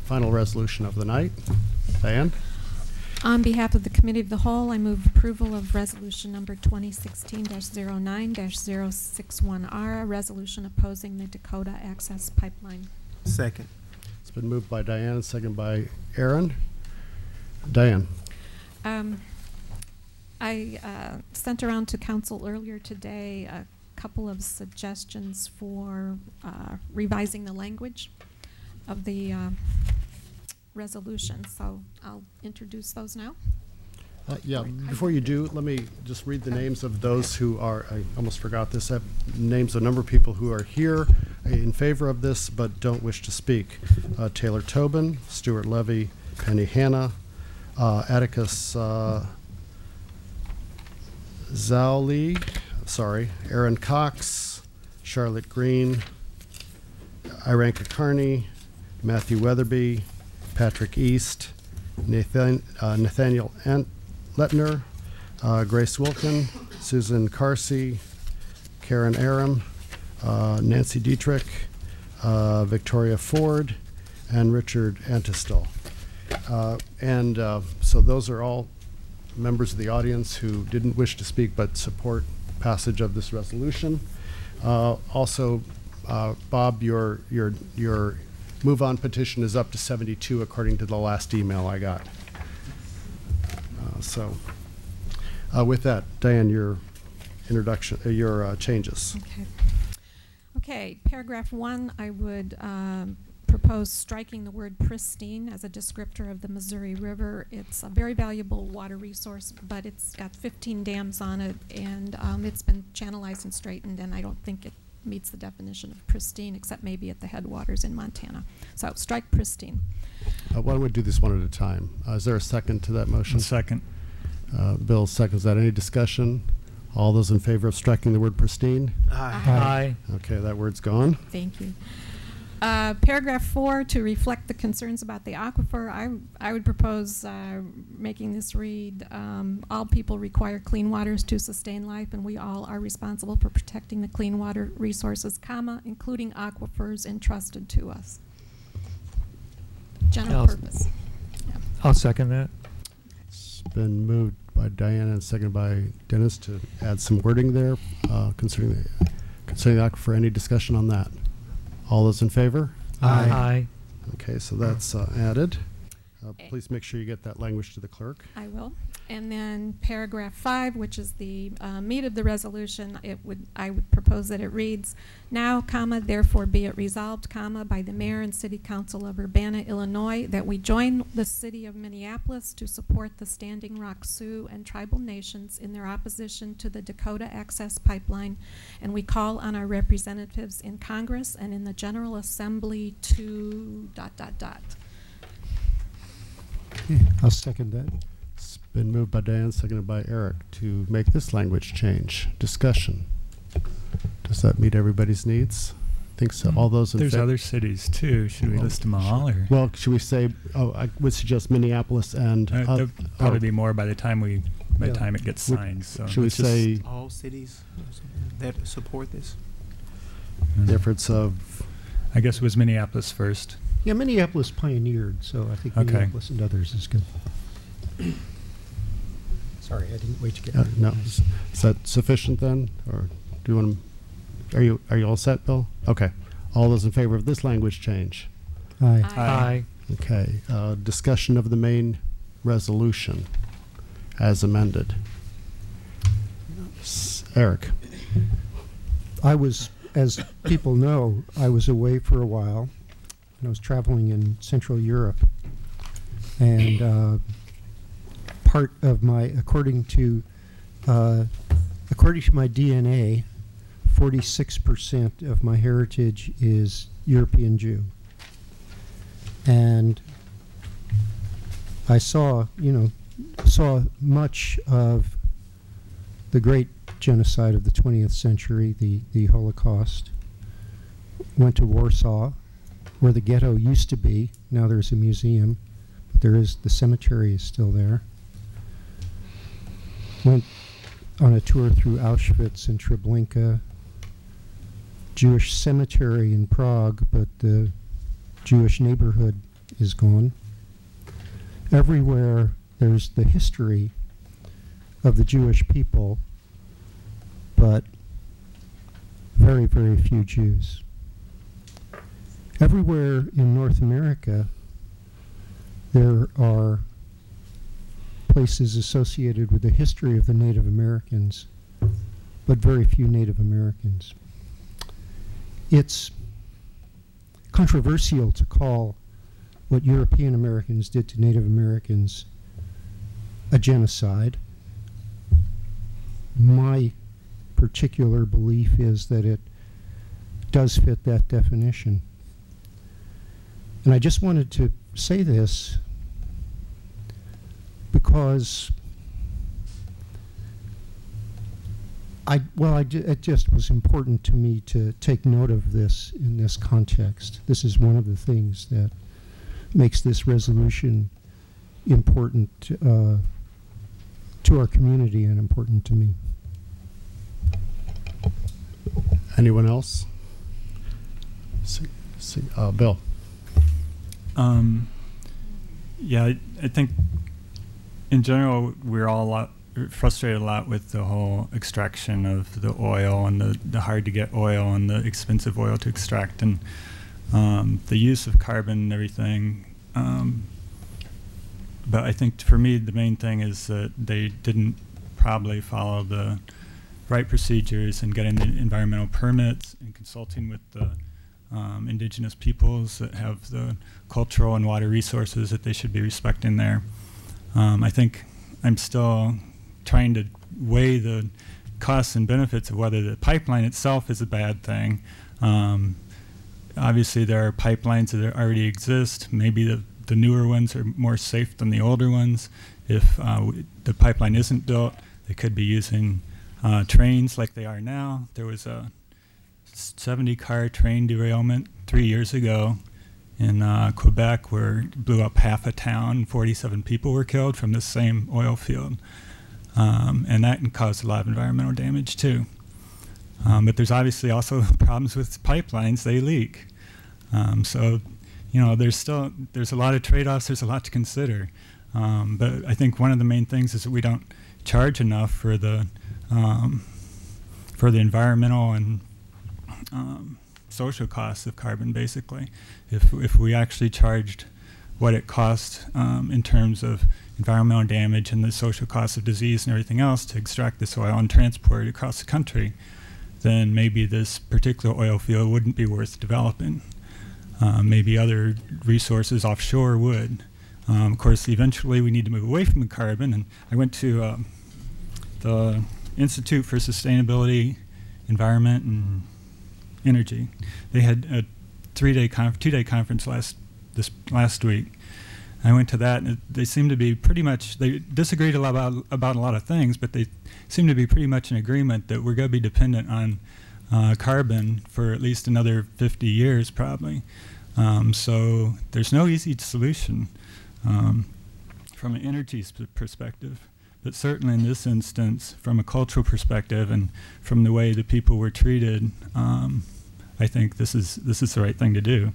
final resolution of the night. Diane? On behalf of the Committee of the Whole, I move approval of resolution number 2016-09-061R, a resolution opposing the Dakota Access Pipeline. Second. It's been moved by Diane and seconded by Aaron. Diane? I sent around to council earlier today a couple of suggestions for revising the language of the resolution, so I'll introduce those now. Yeah, before you do, let me just read the names of those who are, I almost forgot this, I have names of a number of people who are here in favor of this but don't wish to speak. Taylor Tobin, Stuart Levy, Penny Hanna, Atticus Zowli, Aaron Cox, Charlotte Green, Iranka Carney, Matthew Weatherby, Patrick East, Nathaniel Letner, Grace Wilkin, Susan Carsey, Karen Aram, Nancy Dietrich, Victoria Ford, and Richard Antistel. So those are all members of the audience who didn't wish to speak but support passage of this resolution. Also, Bob, your move-on petition is up to 72 according to the last email I got. With that, Diane, your introduction, your changes. Okay, paragraph 1, I would propose striking the word pristine as a descriptor of the Missouri River. It's a very valuable water resource, but it's got 15 dams on it, and it's been channelized and straightened, and I don't think it meets the definition of pristine, except maybe at the headwaters in Montana. So strike pristine. Why don't we do this one at a time? Is there a second to that motion? Second. Bill seconds that. Any discussion? All those in favor of striking the word pristine? Aye. Okay, that word's gone. Thank you. Paragraph 4, to reflect the concerns about the aquifer, I would propose making this read, all people require clean waters to sustain life, and we all are responsible for protecting the clean water resources, including aquifers entrusted to us. General purpose. Yeah. I'll second that. It's been moved by Diana and seconded by Dennis to add some wording there concerning the aquifer. Any discussion on that? All those in favor? Aye. Okay, so that's added. Please make sure you get that language to the clerk. I will. And then paragraph 5, which is the meat of the resolution, I would propose that it reads, now, therefore be it resolved, by the mayor and city council of Urbana, Illinois, that we join the city of Minneapolis to support the Standing Rock Sioux and tribal nations in their opposition to the Dakota Access Pipeline, and we call on our representatives in Congress and in the General Assembly to ... Okay, I'll second that. It's been moved by Diane, seconded by Eric to make this language change. Discussion. Does that meet everybody's needs? I think so. All those in favor? There's other cities too. Should we list them all? Or? Well, should we say, I would suggest Minneapolis and... there'll probably be more by the time it gets signed. So should we say... all cities that support this? The efforts of... I guess it was Minneapolis first. Yeah, Minneapolis pioneered, so I think Minneapolis and others is good. Sorry, I didn't wait to get no. Is that sufficient then? Or do you want to... Are you all set, Bill? Okay. All those in favor of this language change? Aye. Aye. Okay. Discussion of the main resolution as amended. Eric. I was, as people know, I was away for a while. I was traveling in Central Europe, and part of according to my DNA, 46% of my heritage is European Jew, and I saw much of the great genocide of the 20th century, the Holocaust. Went to Warsaw, where the ghetto used to be. Now there's a museum, but the cemetery is still there. Went on a tour through Auschwitz and Treblinka, Jewish cemetery in Prague, but the Jewish neighborhood is gone. Everywhere there's the history of the Jewish people, but very, very few Jews. Everywhere in North America, there are places associated with the history of the Native Americans, but very few Native Americans. It's controversial to call what European Americans did to Native Americans a genocide. My particular belief is that it does fit that definition. And I just wanted to say this because it just was important to me to take note of this in this context. This is one of the things that makes this resolution important to our community and important to me. Anyone else? Bill. Yeah, I think in general we're all frustrated a lot with the whole extraction of the oil and the hard to get oil and the expensive oil to extract, and the use of carbon and everything. But I think for me the main thing is that they didn't probably follow the right procedures in getting the environmental permits and consulting with the indigenous peoples that have the cultural and water resources that they should be respecting there. I think I'm still trying to weigh the costs and benefits of whether the pipeline itself is a bad thing. Obviously there are pipelines that already exist. Maybe the newer ones are more safe than the older ones. If the pipeline isn't built, they could be using trains like they are now. There was a 70-car train derailment 3 years ago in Quebec where it blew up half a town. 47 people were killed from the same oil field. And that caused a lot of environmental damage too. But there's obviously also problems with pipelines. They leak. So, you know, there's a lot of trade-offs. There's a lot to consider. But I think one of the main things is that we don't charge enough for the environmental and social costs of carbon, basically. If we actually charged what it costs in terms of environmental damage and the social costs of disease and everything else to extract this oil and transport it across the country, then maybe this particular oil field wouldn't be worth developing. Maybe other resources offshore would. Of course, eventually we need to move away from the carbon, and I went to the Institute for Sustainability, Environment, and Energy. They had a two-day conference last week. I went to that, and they seemed to be pretty much, they disagreed a lot about a lot of things, but they seemed to be pretty much in agreement that we're going to be dependent on carbon for at least another 50 years, probably. So there's no easy solution from an energy perspective. But certainly in this instance, from a cultural perspective and from the way the people were treated, I think this is the right thing to do.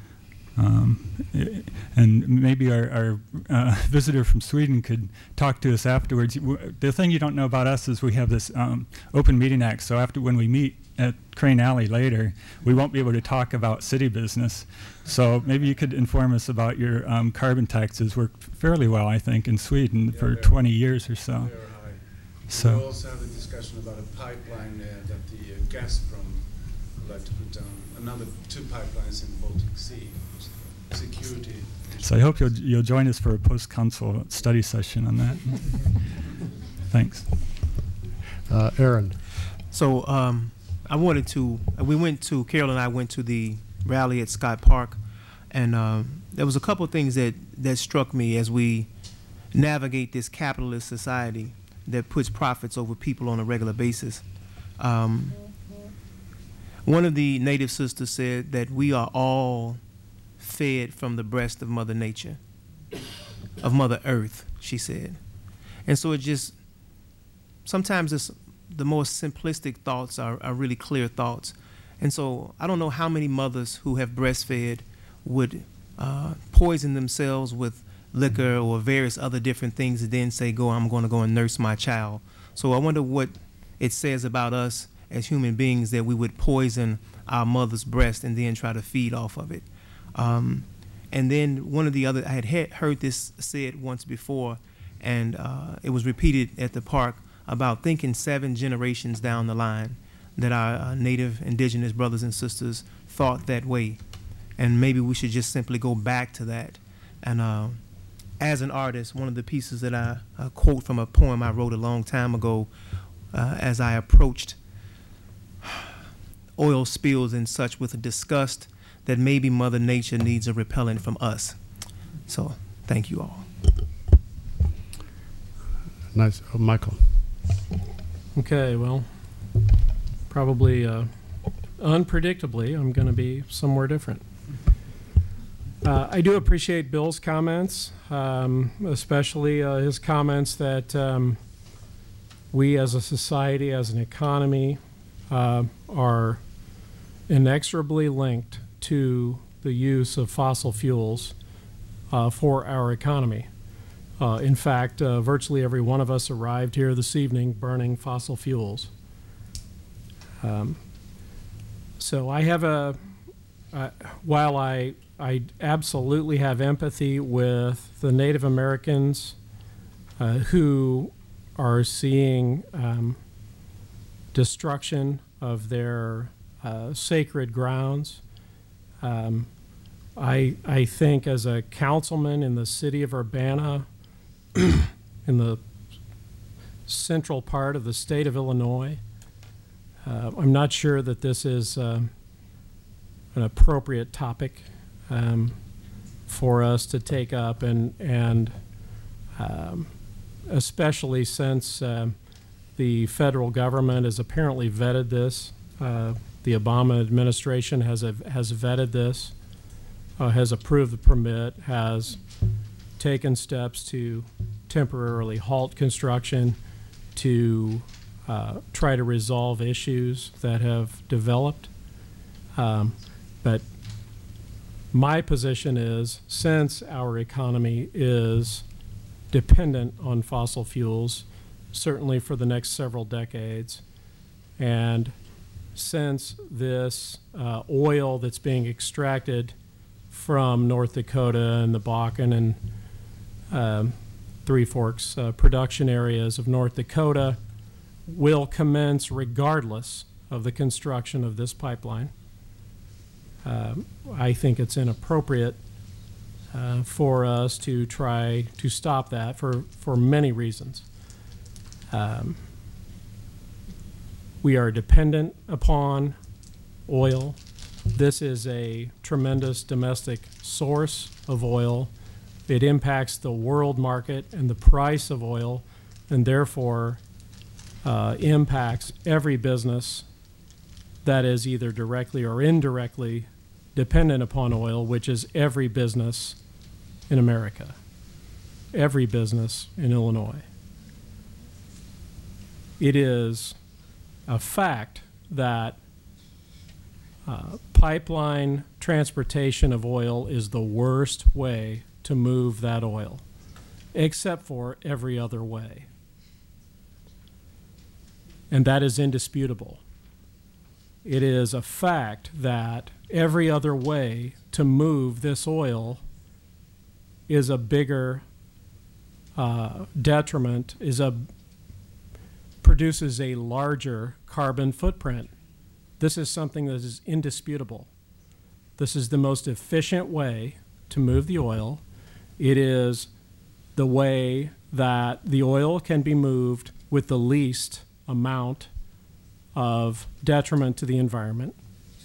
And maybe our visitor from Sweden could talk to us afterwards. The thing you don't know about us is we have this Open Meeting Act, so when we meet at Crane Alley later, we won't be able to talk about city business. So maybe you could inform us about your carbon taxes. Worked fairly well, I think, in Sweden for 20 years or so. So we also have a discussion about a pipeline that the Gazprom would like to put down. Another 2 pipelines in the Baltic Sea. Security. So I hope you'll join us for a post-council study session on that. Thanks. Aaron. So Carol and I went to the rally at Scott Park, and there was a couple of things that struck me as we navigate this capitalist society that puts profits over people on a regular basis. One of the Native sisters said that we are all fed from the breast of Mother Nature, of Mother Earth, she said. And so sometimes the most simplistic thoughts are really clear thoughts. And so I don't know how many mothers who have breastfed would poison themselves with liquor or various other different things and then say, I'm going to go and nurse my child. So I wonder what it says about us as human beings that we would poison our mother's breast and then try to feed off of it. And then one of the other, I had heard this said once before, and it was repeated at the park about thinking 7 generations down the line that our native indigenous brothers and sisters thought that way. And maybe we should just simply go back to that. And as an artist, one of the pieces that I quote from a poem I wrote a long time ago as I approached oil spills and such with a disgust that maybe Mother Nature needs a repellent from us. So thank you all. Nice. Oh, Michael. Okay, well, probably unpredictably, I'm going to be somewhere different. I do appreciate Bill's comments, especially his comments that we as a society, as an economy, are inexorably linked to the use of fossil fuels for our economy. In fact, virtually every one of us arrived here this evening burning fossil fuels. So I have while I absolutely have empathy with the Native Americans who are seeing destruction of their sacred grounds. I think as a councilman in the city of Urbana, in the central part of the state of Illinois, I'm not sure that this is an appropriate topic for us to take up, and especially since the federal government has apparently vetted this. The Obama administration has vetted this, has approved the permit, has taken steps to temporarily halt construction to try to resolve issues that have developed. But my position is, since our economy is dependent on fossil fuels, certainly for the next several decades, and since this oil that's being extracted from North Dakota and the Bakken and Three Forks production areas of North Dakota will commence regardless of the construction of this pipeline, I think it's inappropriate for us to try to stop that for many reasons. We are dependent upon oil. This is a tremendous domestic source of oil. It impacts the world market and the price of oil, and therefore impacts every business that is either directly or indirectly dependent upon oil, which is every business in America, every business in Illinois. It is a fact that pipeline transportation of oil is the worst way to move that oil, except for every other way. And that is indisputable. It is a fact that every other way to move this oil is a bigger detriment, produces a larger carbon footprint. This is something that is indisputable. This is the most efficient way to move the oil. It is the way that the oil can be moved with the least amount of detriment to the environment.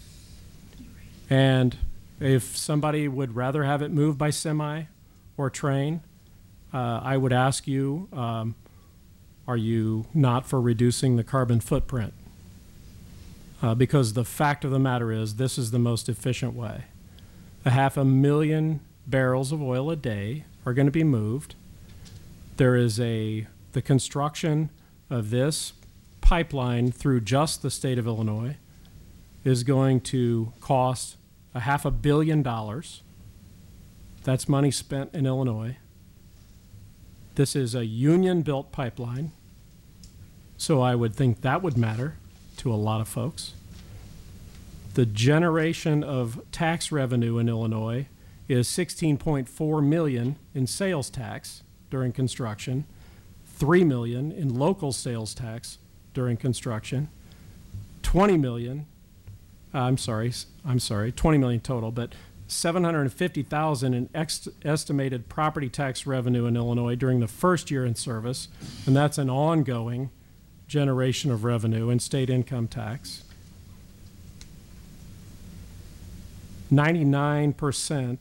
And if somebody would rather have it moved by semi or train, I would ask you, are you not for reducing the carbon footprint? Because the fact of the matter is, this is the most efficient way. 500,000 barrels of oil a day are going to be moved. There is the construction of this pipeline through just the state of Illinois is going to cost $500 million. That's money spent in Illinois. This is a union-built pipeline, so I would think that would matter to a lot of folks. The generation of tax revenue in Illinois is $16.4 million in sales tax during construction, $3 million in local sales tax during construction, $20 million total, but $750,000 in estimated property tax revenue in Illinois during the first year in service, and that's an ongoing generation of revenue in state income tax. 99%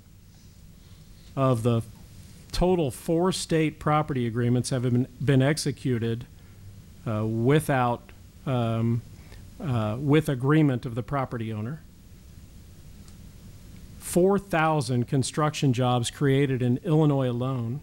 of the total 4 state property agreements have been executed with agreement of the property owner. 4,000 construction jobs created in Illinois alone.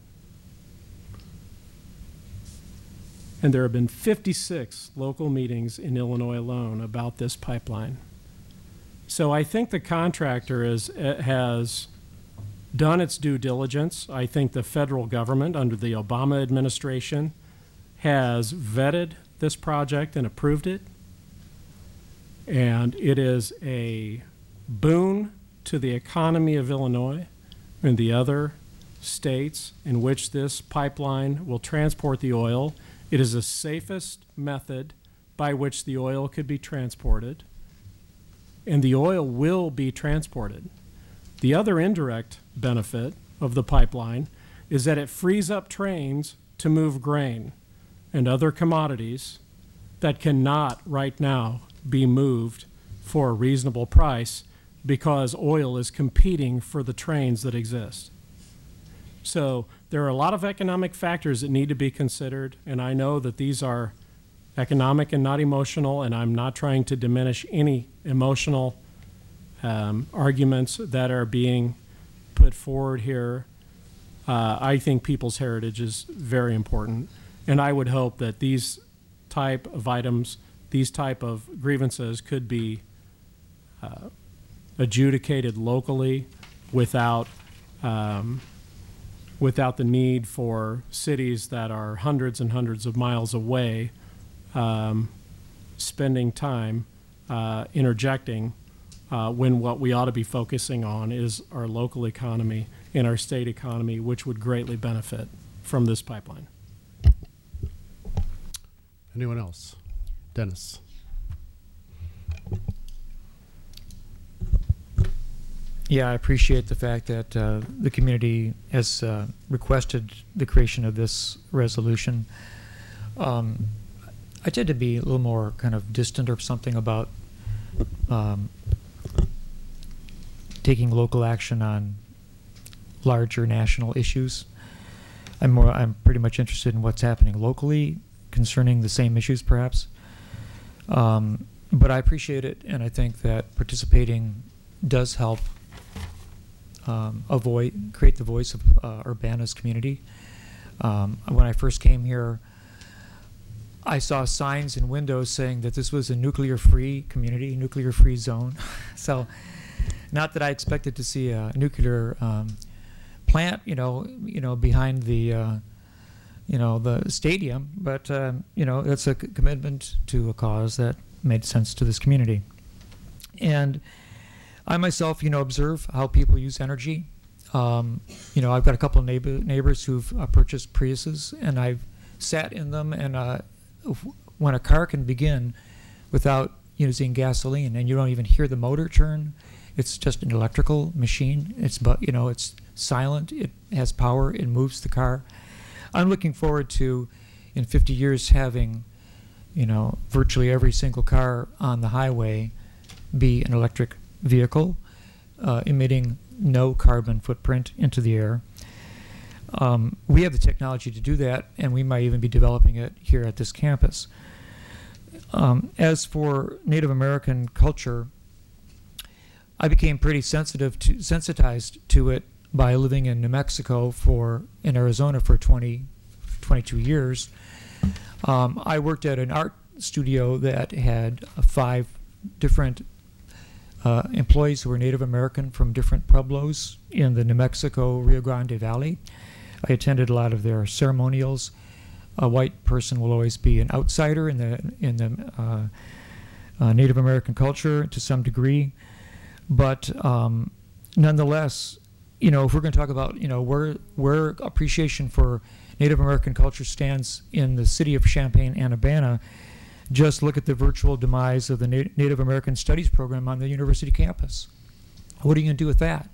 And there have been 56 local meetings in Illinois alone about this pipeline. So I think the contractor has done its due diligence. I think the federal government under the Obama administration has vetted this project and approved it. And it is a boon to the economy of Illinois and the other states in which this pipeline will transport the oil. It is the safest method by which the oil could be transported, and the oil will be transported. The other indirect benefit of the pipeline is that it frees up trains to move grain and other commodities that cannot right now be moved for a reasonable price because oil is competing for the trains that exist. So there are a lot of economic factors that need to be considered, and I know that these are economic and not emotional, and I'm not trying to diminish any emotional arguments that are being put forward here. I think people's heritage is very important, and I would hope that these type of items, these type of grievances could be adjudicated locally without the need for cities that are hundreds and hundreds of miles away spending time interjecting when what we ought to be focusing on is our local economy and our state economy, which would greatly benefit from this pipeline. Anyone else? Dennis. Yeah, I appreciate the fact that the community has requested the creation of this resolution. I tend to be a little more kind of distant or something about taking local action on larger national issues. I'm pretty much interested in what's happening locally concerning the same issues, perhaps. But I appreciate it, and I think that participating does help create the voice of Urbana's community. When I first came here, I saw signs in windows saying that this was a nuclear-free community, nuclear-free zone. So, not that I expected to see a nuclear plant, behind the, the stadium, but it's a commitment to a cause that made sense to this community. And I myself, observe how people use energy. I've got a couple of neighbors who've purchased Priuses, and I've sat in them. And when a car can begin without using gasoline, and you don't even hear the motor turn, it's just an electrical machine. It's silent. It has power. It moves the car. I'm looking forward to, in 50 years, having, virtually every single car on the highway be an electric vehicle, emitting no carbon footprint into the air. We have the technology to do that, and we might even be developing it here at this campus. As for Native American culture, I became pretty sensitized to it by living in New Mexico in Arizona for 22 years. I worked at an art studio that had 5 different employees who are Native American from different pueblos in the New Mexico Rio Grande Valley. I attended a lot of their ceremonials. A white person will always be an outsider in the Native American culture to some degree, but nonetheless, you know, if we're going to talk about, you know, where appreciation for Native American culture stands in the city of Champaign-Urbana, just look at the virtual demise of the Native American Studies program on the university campus. What are you going to do with that?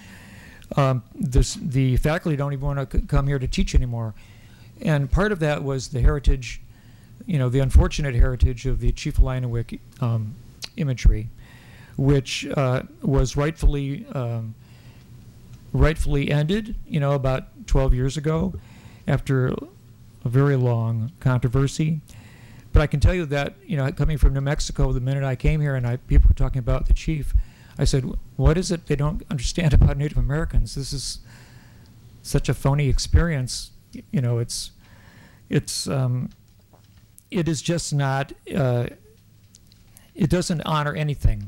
The faculty don't even want to come here to teach anymore. And part of that was the heritage, you know, the unfortunate heritage of the Chief Illiniwek imagery, which was rightfully ended, you know, about 12 years ago after a very long controversy. But I can tell you that, you know, coming from New Mexico, the minute I came here and people were talking about the chief, I said, what is it they don't understand about Native Americans? This is such a phony experience. You know, it is just not, it doesn't honor anything.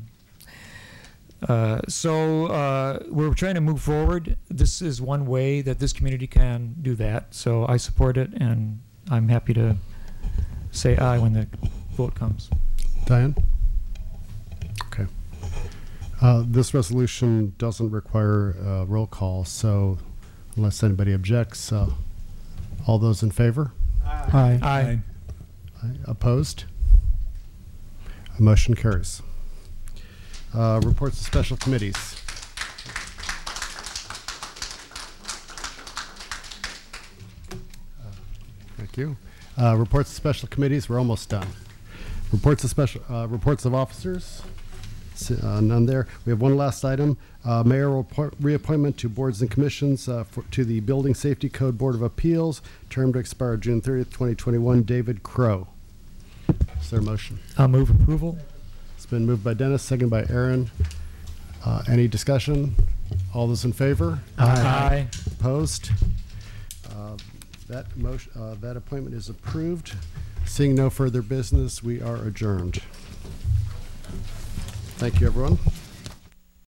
So we're trying to move forward. This is one way that this community can do that. So I support it, and I'm happy to say aye when the vote comes. Diane? Okay. This resolution doesn't require a roll call, so unless anybody objects, all those in favor? Aye. Aye. Aye. Opposed? Motion carries. Reports of special committees. Thank you. Reports of special committees. We're almost done. Reports of officers. None there. We have one last item. Mayoral reappointment to boards and commissions to the Building Safety Code Board of Appeals. Term to expire June 30th, 2021. David Crow. Is there a motion? I'll move approval. It's been moved by Dennis, second by Aaron. Any discussion? All those in favor? Aye. Opposed? That appointment is approved. Seeing no further business, we are adjourned. Thank you, everyone.